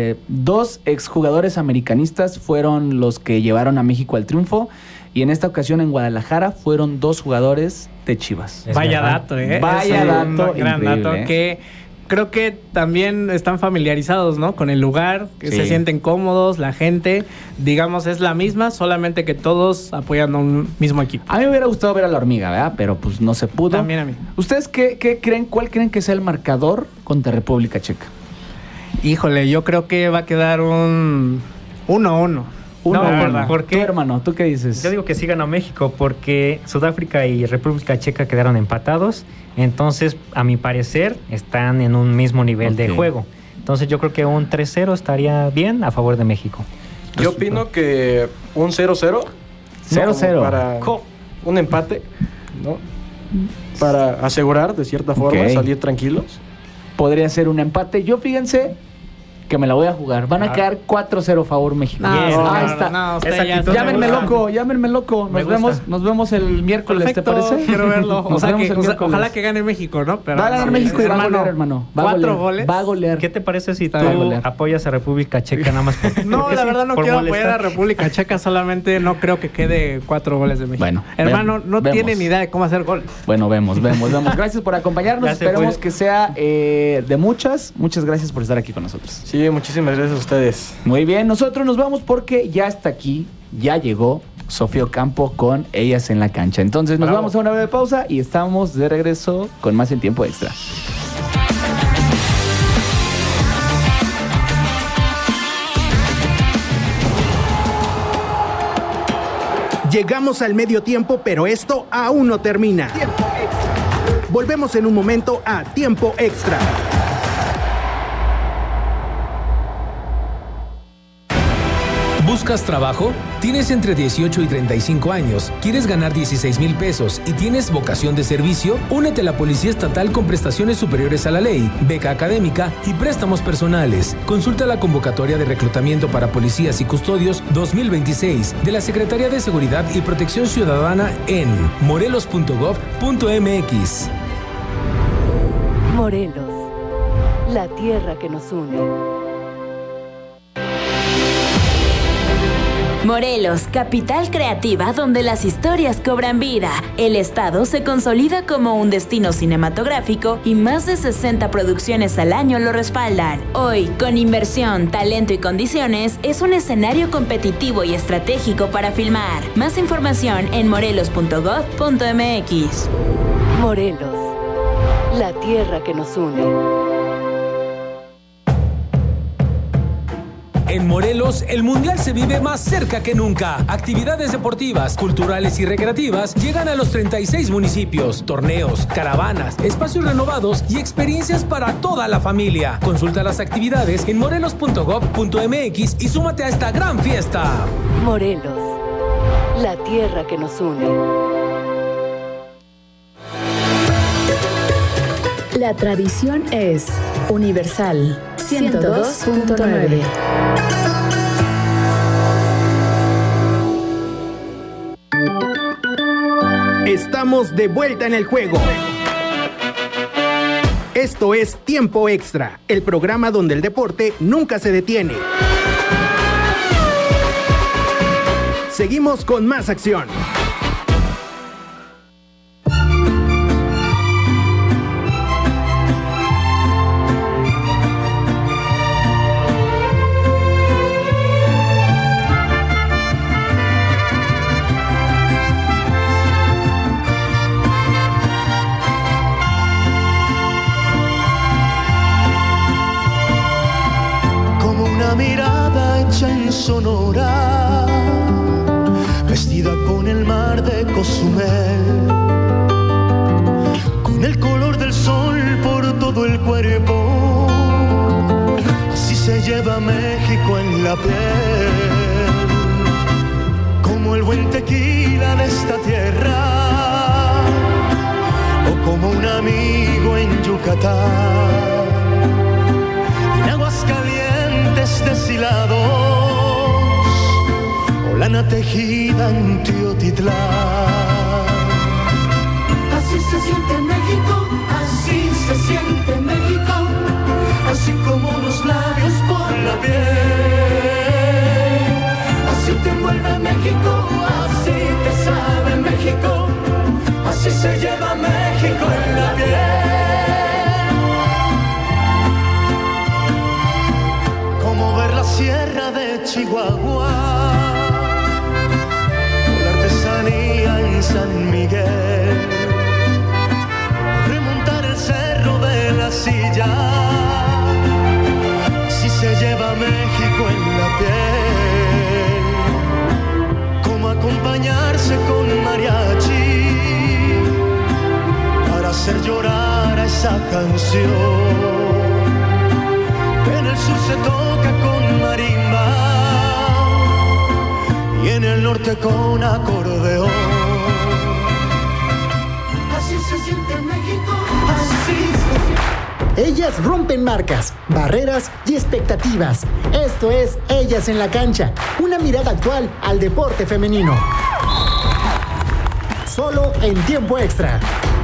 2 exjugadores americanistas fueron los que llevaron a México al triunfo. Y en esta ocasión en Guadalajara fueron 2 jugadores de Chivas. Vaya dato, ¿eh? Vaya dato, gran dato, que creo que también están familiarizados, ¿no? Con el lugar, que se sienten cómodos, la gente, digamos, es la misma, solamente que todos apoyan a un mismo equipo. A mí me hubiera gustado ver a la hormiga, ¿verdad? Pero pues no se pudo. También a mí. ¿Ustedes qué creen? ¿Cuál creen que sea el marcador contra República Checa? Híjole, yo creo que va a quedar un 1-1. ¿Por qué? ¿Tú, hermano? ¿Tú qué dices? Yo digo que sí gana México porque Sudáfrica y República Checa quedaron empatados. Entonces, a mi parecer, están en un mismo nivel de juego. Entonces, yo creo que un 3-0 estaría bien a favor de México. Yo opino que un 0-0. 0-0. Para un empate, ¿no? Para asegurar, de cierta forma, salir tranquilos. Podría ser un empate. Yo, fíjense que me la voy a jugar. Van a quedar 4-0 favor México. Ahí está. Llámenme loco. Nos vemos el miércoles. Perfecto, ¿te parece? Quiero verlo. Ojalá que gane México, ¿no? Pero va a ganar México y va a golear, hermano. 4 goles. Va a golear. ¿Qué te parece si tú apoyas a República Checa nada más? No, la verdad no quiero apoyar a República Checa, solamente no creo que quede 4 goles de México. Bueno, hermano, no tiene ni idea de cómo hacer goles. Bueno, vemos. Gracias por acompañarnos. Esperemos que sea de muchas. Muchas gracias por estar aquí con nosotros. Sí, muchísimas gracias a ustedes. Muy bien, nosotros nos vamos porque ya está aquí, ya llegó Sofía Ocampo con Ellas en la Cancha. Entonces nos vamos a una breve pausa y estamos de regreso con más en tiempo extra. Llegamos al medio tiempo, pero esto aún no termina. Tiempo extra. Volvemos en un momento a Tiempo Extra. ¿Buscas trabajo? ¿Tienes entre 18 y 35 años? ¿Quieres ganar 16,000 pesos y tienes vocación de servicio? Únete a la Policía Estatal con prestaciones superiores a la ley, beca académica y préstamos personales. Consulta la convocatoria de reclutamiento para policías y custodios 2026 de la Secretaría de Seguridad y Protección Ciudadana en morelos.gov.mx. Morelos, la tierra que nos une. Morelos, capital creativa donde las historias cobran vida. El estado se consolida como un destino cinematográfico y más de 60 producciones al año lo respaldan. Hoy, con inversión, talento y condiciones, es un escenario competitivo y estratégico para filmar. Más información en morelos.gov.mx. Morelos, la tierra que nos une. En Morelos, el Mundial se vive más cerca que nunca. Actividades deportivas, culturales y recreativas llegan a los 36 municipios. Torneos, caravanas, espacios renovados y experiencias para toda la familia. Consulta las actividades en morelos.gov.mx y súmate a esta gran fiesta. Morelos, la tierra que nos une. La tradición es Universal 102.9. Estamos de vuelta en el juego. Esto es Tiempo Extra, el programa donde el deporte nunca se detiene. Seguimos con más acción. Mirada hecha en Sonora, vestida con el mar de Cozumel, con el color del sol por todo el cuerpo, así se lleva México en la piel, como el buen tequila de esta tierra, o como un amigo en Yucatán, en Aguascalientes deshilados, o lana tejida en Teotitlán. Así se siente México, así se siente México, así como los labios por la piel. Así te envuelve México, así te sabe México, así se lleva México en la piel. Sierra de Chihuahua, con la artesanía en San Miguel, remontar el cerro de la Silla, si se lleva México en la piel, como acompañarse con mariachi para hacer llorar a esa canción. En el sur se toca con marimba y en el norte con acordeón. Así se siente México, así se siente. Ellas rompen marcas, barreras y expectativas. Esto es Ellas en la Cancha, una mirada actual al deporte femenino. Solo en Tiempo Extra.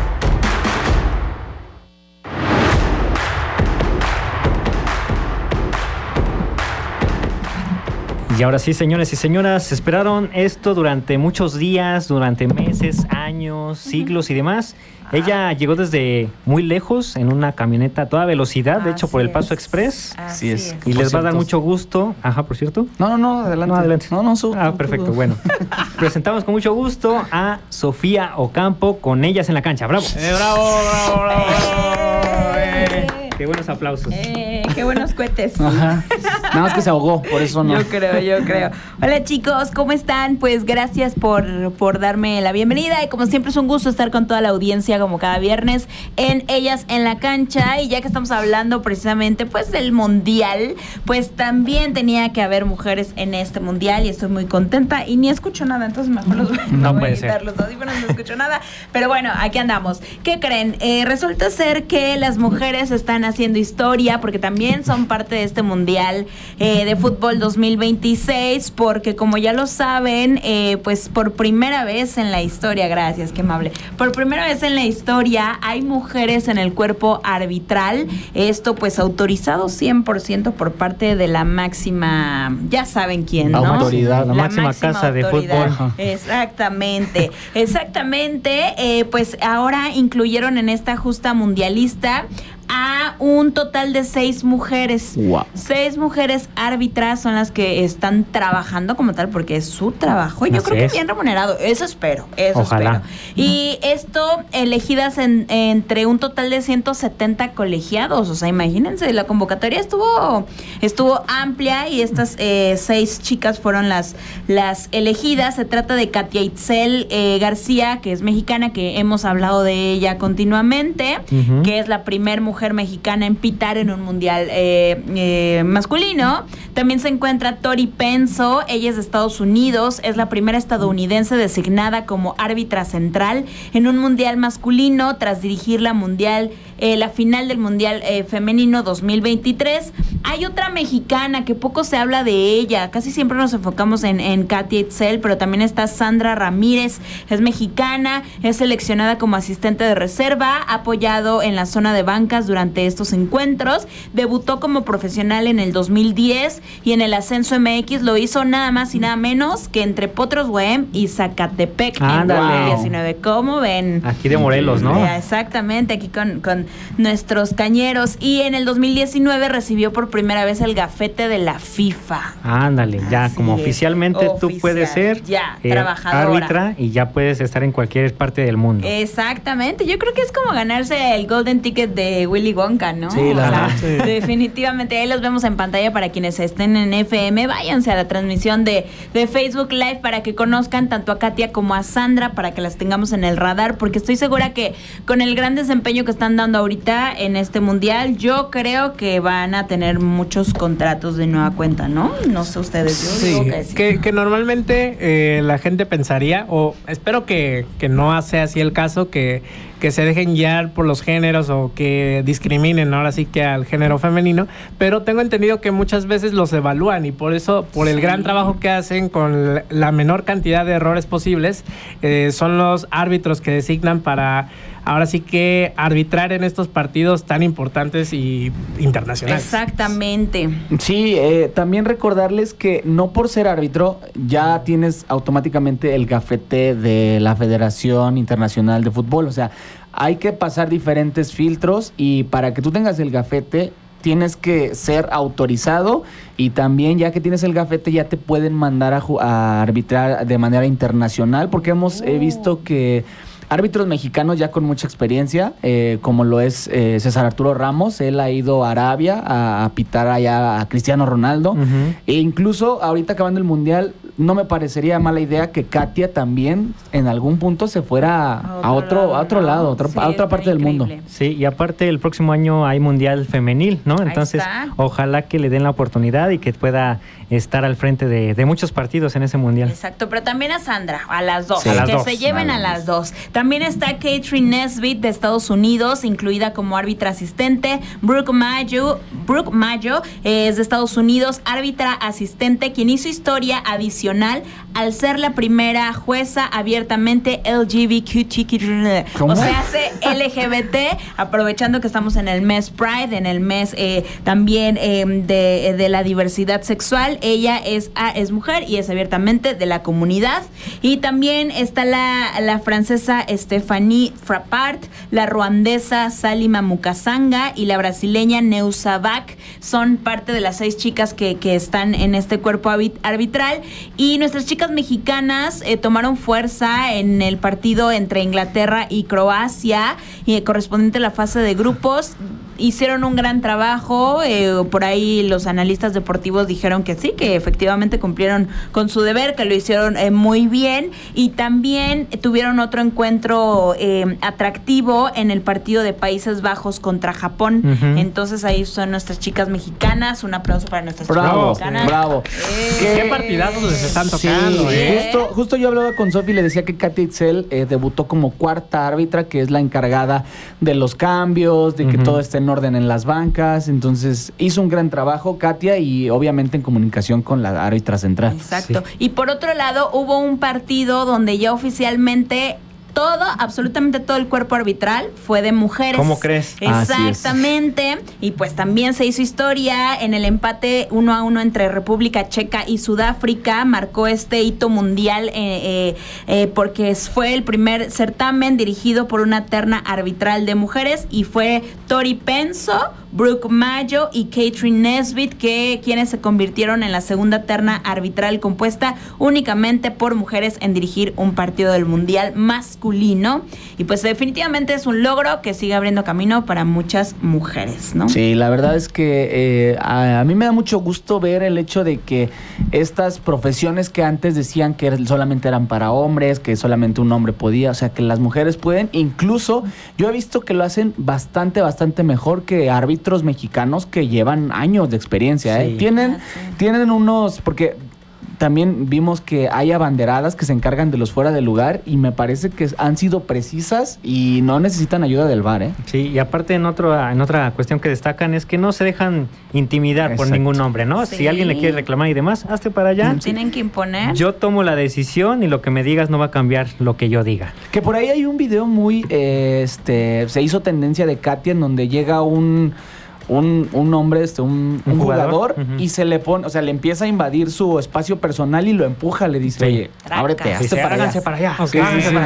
Y ahora sí, señores y señoras, esperaron esto durante muchos días, durante meses, años, siglos y demás. Ella llegó desde muy lejos en una camioneta a toda velocidad, de hecho por el Paso Express. Así es. Y les va a dar mucho gusto. Ajá, por cierto. No, adelante. No, adelante. No, perfecto, bueno. Presentamos con mucho gusto a Sofía Ocampo con Ellas en la Cancha. ¡Bravo! ¡Bravo! ¡Qué buenos aplausos! ¡Qué buenos cohetes! Ajá. Nada más que se ahogó, por eso no. Yo creo. Hola chicos, ¿cómo están? Pues gracias por darme la bienvenida y como siempre es un gusto estar con toda la audiencia como cada viernes en Ellas en la Cancha. Y ya que estamos hablando precisamente pues del Mundial, pues también tenía que haber mujeres en este Mundial y estoy muy contenta y ni escucho nada, entonces mejor los voy a quitar los audífonos, no escucho nada. Pero bueno, aquí andamos. ¿Qué creen? Resulta ser que las mujeres están haciendo historia porque también son parte de este Mundial de Fútbol 2026, porque como ya lo saben, pues por primera vez en la historia, gracias, qué amable, por primera vez en la historia hay mujeres en el cuerpo arbitral, esto pues autorizado 100% por parte de la máxima, ya saben quién, ¿no? Autoridad, la máxima casa de fútbol. Exactamente, pues ahora incluyeron en esta justa mundialista a un total de 6 mujeres. Wow. 6 mujeres árbitras son las que están trabajando como tal, porque es su trabajo. Y yo creo que bien remunerado. Eso espero. Ojalá. Y esto elegidas entre un total de 170 colegiados. O sea, imagínense, la convocatoria estuvo amplia y estas 6 chicas fueron las elegidas. Se trata de Katia Itzel García, que es mexicana, que hemos hablado de ella continuamente, que es la primer mujer mexicana en pitar en un mundial masculino. También se encuentra Tori Penso, ella es de Estados Unidos, es la primera estadounidense designada como árbitra central en un mundial masculino tras dirigir la final del mundial femenino 2023. Hay otra mexicana que poco se habla de ella, casi siempre nos enfocamos en Katia Itzel, pero también está Sandra Ramírez, es mexicana, es seleccionada como asistente de reserva, ha apoyado en la zona de bancas durante estos encuentros, debutó como profesional en el 2010 y en el Ascenso MX lo hizo nada más y nada menos que entre Potros Bohem y Zacatepec en 2019. ¿Cómo ven? Aquí de Morelos, ¿no? Exactamente, aquí con nuestros cañeros. Y en el 2019 recibió por primera vez el gafete de la FIFA. Ándale, ya Así como es. oficialmente tú Oficial, puedes ser ya, trabajadora. árbitra y ya puedes estar en cualquier parte del mundo. Exactamente, yo creo que es como ganarse el Golden Ticket de Willy Wonka, ¿no? Sí, la verdad. Sí. Definitivamente, ahí los vemos en pantalla para quienes estén en FM, váyanse a la transmisión de Facebook Live para que conozcan tanto a Katia como a Sandra, para que las tengamos en el radar, porque estoy segura que con el gran desempeño que están dando ahorita en este mundial, yo creo que van a tener muchos contratos de nueva cuenta, ¿no? No sé ustedes, yo Sí, digo que sí. que normalmente la gente pensaría, o espero que no sea así el caso, que se dejen guiar por los géneros o que discriminen ahora sí que al género femenino, pero tengo entendido que muchas veces los evalúan y por eso, por el gran trabajo que hacen con la menor cantidad de errores posibles, son los árbitros que designan para ahora sí que arbitrar en estos partidos tan importantes y internacionales. Exactamente. Sí, también recordarles que no por ser árbitro ya tienes automáticamente el gafete de la Federación Internacional de Fútbol. O sea, hay que pasar diferentes filtros y para que tú tengas el gafete tienes que ser autorizado y también ya que tienes el gafete ya te pueden mandar a arbitrar de manera internacional, porque hemos visto que árbitros mexicanos ya con mucha experiencia, como lo es César Arturo Ramos, él ha ido a Arabia a pitar allá a Cristiano Ronaldo, e incluso ahorita acabando el Mundial, no me parecería mala idea que Katia también en algún punto se fuera a otro lado, a otra parte del mundo. Sí, y aparte el próximo año hay Mundial Femenil, ¿no? Entonces, ojalá que le den la oportunidad y que pueda estar al frente de muchos partidos en ese Mundial. Exacto, pero también a Sandra, a las dos, Sí. A las que dos. se lleven a las dos. También está Catherine Nesbitt de Estados Unidos, incluida como árbitra asistente. Brooke Mayo es de Estados Unidos, árbitra asistente, quien hizo historia adicional al ser la primera jueza abiertamente LGBTQ, o sea, hace LGBT, aprovechando que estamos en el mes Pride, en el mes también de la diversidad sexual. Ella es mujer y es abiertamente de la comunidad. Y también está la francesa Stephanie Frappart, la ruandesa Salima Mukasanga y la brasileña Neusabak. Son parte de las 6 chicas que están en este cuerpo arbitral. Y nuestras chicas mexicanas tomaron fuerza en el partido entre Inglaterra y Croacia, correspondiente a la fase de grupos. Hicieron un gran trabajo, por ahí los analistas deportivos dijeron que sí, que efectivamente cumplieron con su deber, que lo hicieron muy bien, y también tuvieron otro encuentro atractivo en el partido de Países Bajos contra Japón. Entonces ahí son nuestras chicas mexicanas, un aplauso para nuestras chicas mexicanas. Bravo. ¿Qué partidazos les están tocando? Justo yo hablaba con Sofi y le decía que Katia Itzel debutó como cuarta árbitra, que es la encargada de los cambios, de que todo esté en orden en las bancas. Entonces hizo un gran trabajo Katia y obviamente en comunicación con la árbitra central. Exacto. Sí. Y por otro lado hubo un partido donde ya oficialmente absolutamente todo el cuerpo arbitral fue de mujeres. ¿Cómo crees? Exactamente. Y pues también se hizo historia en el empate 1-1 entre República Checa y Sudáfrica. Marcó este hito mundial porque fue el primer certamen dirigido por una terna arbitral de mujeres y fue Tori Penso, Brooke Mayo y Catherine Nesbitt, quienes se convirtieron en la segunda terna arbitral compuesta únicamente por mujeres en dirigir un partido del mundial masculino. Y pues definitivamente es un logro que sigue abriendo camino para muchas mujeres, ¿no? Sí, la verdad es que a mí me da mucho gusto ver el hecho de que estas profesiones que antes decían que solamente eran para hombres, que solamente un hombre podía, o sea, que las mujeres pueden. Incluso yo he visto que lo hacen bastante mejor que árbitros mexicanos que llevan años de experiencia, ¿eh? Sí. Tienen unos, porque también vimos que hay abanderadas que se encargan de los fuera de lugar y me parece que han sido precisas y no necesitan ayuda del VAR, ¿eh? Sí, y aparte en otra cuestión que destacan es que no se dejan intimidar por ningún hombre, ¿no? Sí. Si alguien le quiere reclamar y demás, hazte para allá. Tienen que imponer. Yo tomo la decisión y lo que me digas no va a cambiar lo que yo diga. Que por ahí hay un video muy, se hizo tendencia de Katia en donde llega un hombre, un jugador y se le pone, o sea, le empieza a invadir su espacio personal y lo empuja, le dice, oye, ábrete, hazte para allá. Háganse para allá. Sí.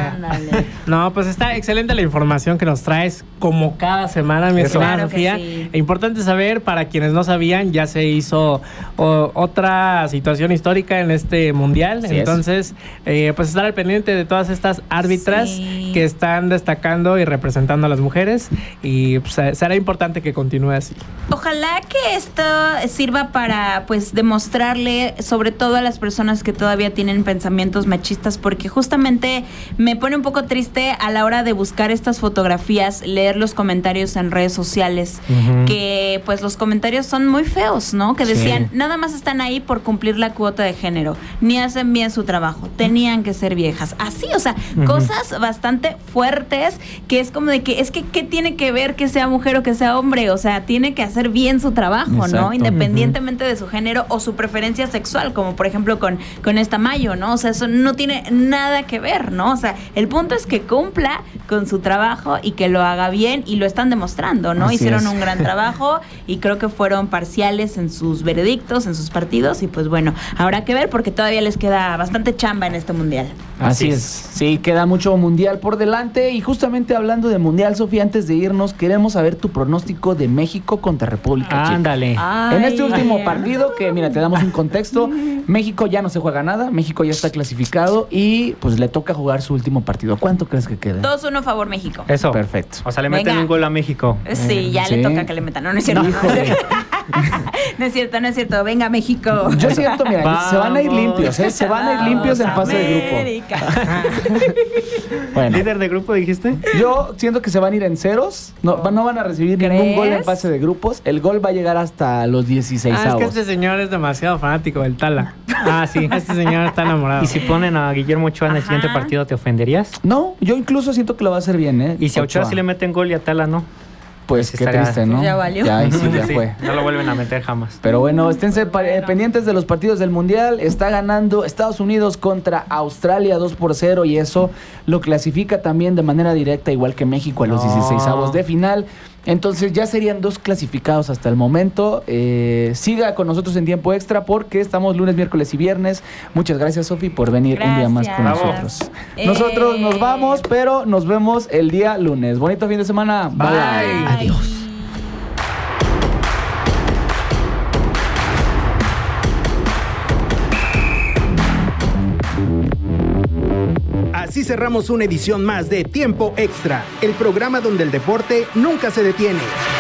No, pues está excelente la información que nos traes como cada semana, mi estimada Claro Sofía. que sí. Importante saber, para quienes no sabían, ya se hizo otra situación histórica en este mundial. Así entonces, pues estar al pendiente de todas estas árbitras que están destacando y representando a las mujeres. Y pues, será importante que continúe así. Ojalá que esto sirva para pues demostrarle sobre todo a las personas que todavía tienen pensamientos machistas, porque justamente me pone un poco triste a la hora de buscar estas fotografías, leer los comentarios en redes sociales, que pues los comentarios son muy feos, ¿no? Que decían, nada más están ahí por cumplir la cuota de género, ni hacen bien su trabajo, tenían que ser viejas. Así, o sea, cosas bastante fuertes, que es como de que, es que, ¿qué tiene que ver que sea mujer o que sea hombre? O sea, tiene que hacer bien su trabajo, Exacto. ¿no? Independientemente de su género o su preferencia sexual, como por ejemplo con esta Mayo, ¿no? O sea, eso no tiene nada que ver, ¿no? O sea, el punto es que cumpla con su trabajo y que lo haga bien, y lo están demostrando, ¿no? Así Hicieron es. un gran trabajo y creo que fueron parciales en sus veredictos, en sus partidos, y pues bueno, habrá que ver porque todavía les queda bastante chamba en este mundial. Así es. Sí, queda mucho mundial por delante. Y justamente hablando de mundial, Sofía, antes de irnos, queremos saber tu pronóstico de México contra República Checa. Ándale. En este último partido, que mira, te damos un contexto, México ya no se juega nada, México ya está clasificado y pues le toca jugar su último partido. ¿Cuánto crees que quede? 2-1 favor México. Eso. Perfecto. O sea, le meten Venga. un gol a México. Sí, ya Sí. le toca que le metan. No es cierto. Híjole. No es cierto, no es cierto. Venga, México. Yo siento, mira, Vamos. se van a ir limpios, ¿eh? Se van a ir limpios en fase de grupo. América. Bueno, ¿Líder de grupo dijiste? yo siento que se van a ir en ceros. No van a recibir ningún gol en fase de grupos. El gol va a llegar hasta los 16 Es que este señor es demasiado fanático del Tala. Ah, sí. Este señor está enamorado. ¿Y si ponen a Guillermo Ochoa en el siguiente partido, te ofenderías? No, yo incluso siento que lo va a hacer bien, ¿eh? Y si a Ochoa sí le meten gol y a Tala no. Pues Sí qué estaría- triste, ¿no? Ya valió. Ya, ahí sí, ya Sí, fue. no lo vuelven a meter jamás. Pero bueno, esténse pendientes de los partidos del Mundial. Está ganando Estados Unidos contra Australia 2-0 y eso lo clasifica también de manera directa, igual que México, a los 16avos de final. Entonces ya serían 2 clasificados hasta el momento. Siga con nosotros en tiempo extra porque estamos lunes, miércoles y viernes. Muchas gracias, Sofi, por venir un día más con Gracias. nosotros. Nosotros nos vamos, pero nos vemos el día lunes. Bonito fin de semana. Bye. Adiós. Así cerramos una edición más de Tiempo Extra, el programa donde el deporte nunca se detiene.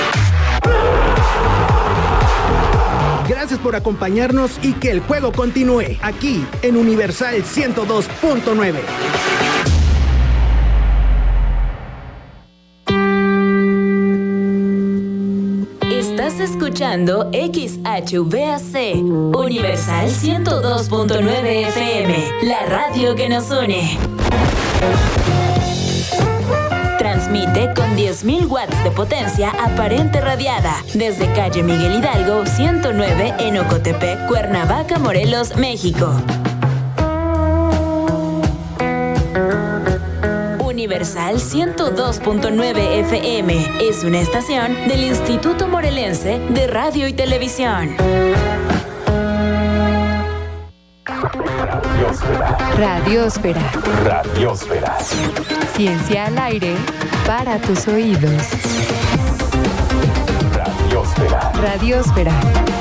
Gracias por acompañarnos y que el juego continúe aquí en Universal 102.9. Estás escuchando XHVAC, Universal 102.9 FM, la radio que nos une. Transmite con 10.000 watts de potencia aparente radiada desde calle Miguel Hidalgo 109 en Ocotepec, Cuernavaca, Morelos, México. Universal 102.9 FM es una estación del Instituto Morelense de Radio y Televisión. Radiosfera. Radiosfera. Ciencia al aire para tus oídos. Radiosfera. Radiosfera.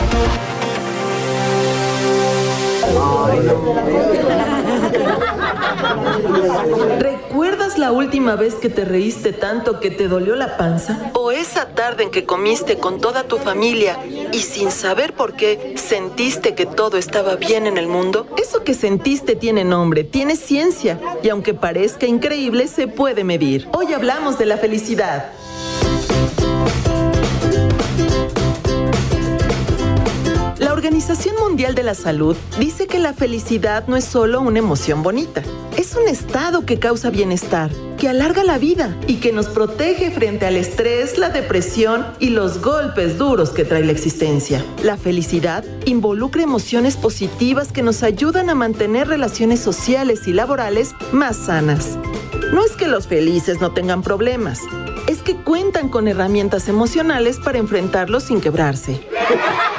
¿Recuerdas la última vez que te reíste tanto que te dolió la panza? ¿O esa tarde en que comiste con toda tu familia y sin saber por qué sentiste que todo estaba bien en el mundo? Eso que sentiste tiene nombre, tiene ciencia y aunque parezca increíble se puede medir. Hoy hablamos de la felicidad. La Organización Mundial de la Salud dice que la felicidad no es solo una emoción bonita, es un estado que causa bienestar, que alarga la vida y que nos protege frente al estrés, la depresión y los golpes duros que trae la existencia. La felicidad involucra emociones positivas que nos ayudan a mantener relaciones sociales y laborales más sanas. No es que los felices no tengan problemas, es que cuentan con herramientas emocionales para enfrentarlos sin quebrarse.